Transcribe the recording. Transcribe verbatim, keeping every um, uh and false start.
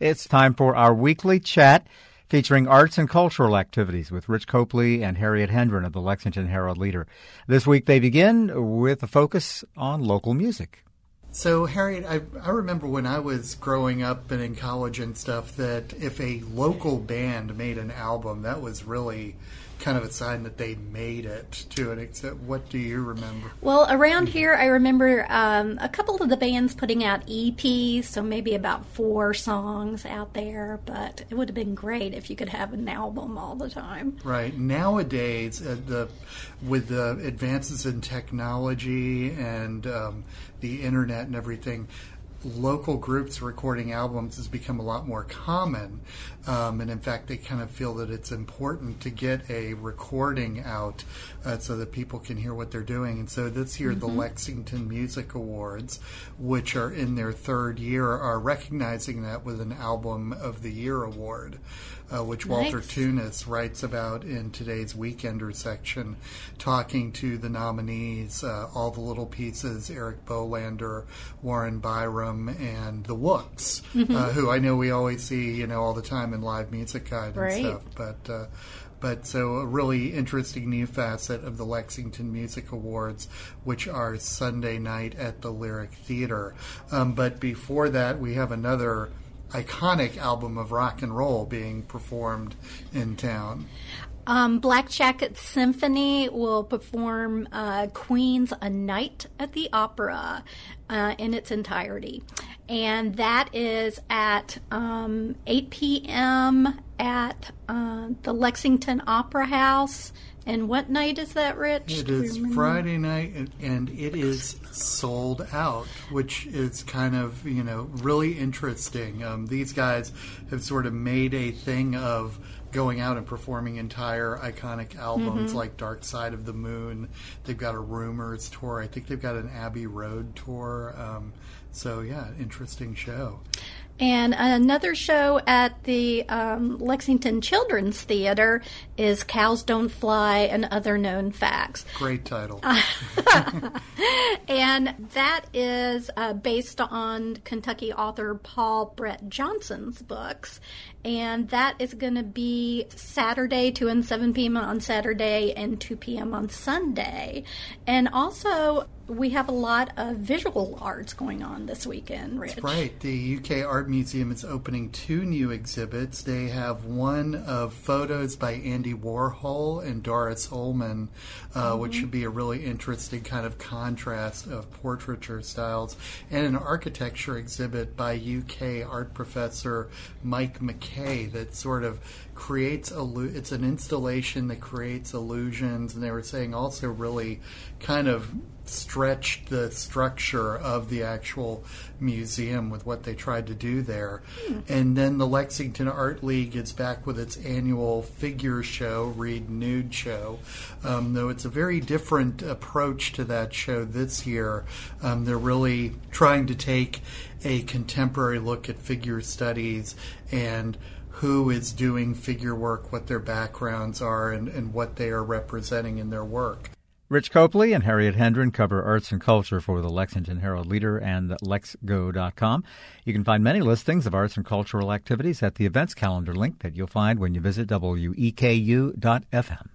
It's time for our weekly chat featuring arts and cultural activities with Rich Copley and Harriet Hendren of the Lexington Herald-Leader. This week they begin with a focus on local music. So, Harriet, I, I remember when I was growing up and in college and stuff that if a local band made an album, that was really kind of a sign that they made it to an extent. What do you remember? Well, around here, I remember um, a couple of the bands putting out E Ps, so maybe about four songs out there, but it would have been great if you could have an album all the time. Right. Nowadays, uh, the with the advances in technology and um, the internet and everything, local groups recording albums has become a lot more common. Um, and in fact, they kind of feel that it's important to get a recording out uh, so that people can hear what they're doing. And so this year, mm-hmm. the Lexington Music Awards, which are in their third year, are recognizing that with an Album of the Year award, uh, which nice. Walter Tunis writes about in today's Weekender section, talking to the nominees, uh, All the Little Pieces, Eric Bolander, Warren Byram, and the Wooks, mm-hmm. uh, who I know we always see, you know, all the time in Live Music Guide and right. stuff. But uh, but so a really interesting new facet of the Lexington Music Awards, which are Sunday night at the Lyric Theater. Um, but before that, we have another iconic album of rock and roll being performed in town. Um, Black Jacket Symphony will perform uh, Queen's A Night at the Opera uh, in its entirety. And that is at um, eight p.m. at uh, the Lexington Opera House. And what night is that, Rich? It is Friday night, and, and it is sold out, which is kind of, you know, really interesting. Um, these guys have sort of made a thing of going out and performing entire iconic albums mm-hmm. like Dark Side of the Moon. They've got a Rumors tour. I think they've got an Abbey Road tour. Um, so, yeah, interesting show. And another show at the um, Lexington Children's Theater is Cows Don't Fly and Other Known Facts. Great title. And that is uh, based on Kentucky author Paul Brett Johnson's books. And that is going to be Saturday, two and seven p.m. on Saturday and two p.m. on Sunday. And also, we have a lot of visual arts going on this weekend, Rich. That's right. The U K Art Museum is opening two new exhibits. They have one of photos by Andy Warhol and Doris Ullman, uh, mm-hmm. which should be a really interesting kind of contrast of portraiture styles, and an architecture exhibit by U K art professor Mike McKay that sort of creates, illu- it's an installation that creates illusions, and they were saying also really kind of stretched the structure of the actual museum with what they tried to do there. Hmm. And then the Lexington Art League is back with its annual figure show, Read Nude Show. Um, though it's a very different approach to that show this year. Um, they're really trying to take a contemporary look at figure studies and who is doing figure work, what their backgrounds are, and, and what they are representing in their work. Rich Copley and Harriet Hendren cover arts and culture for the Lexington Herald-Leader and lex go dot com. You can find many listings of arts and cultural activities at the events calendar link that you'll find when you visit W E K U dot F M.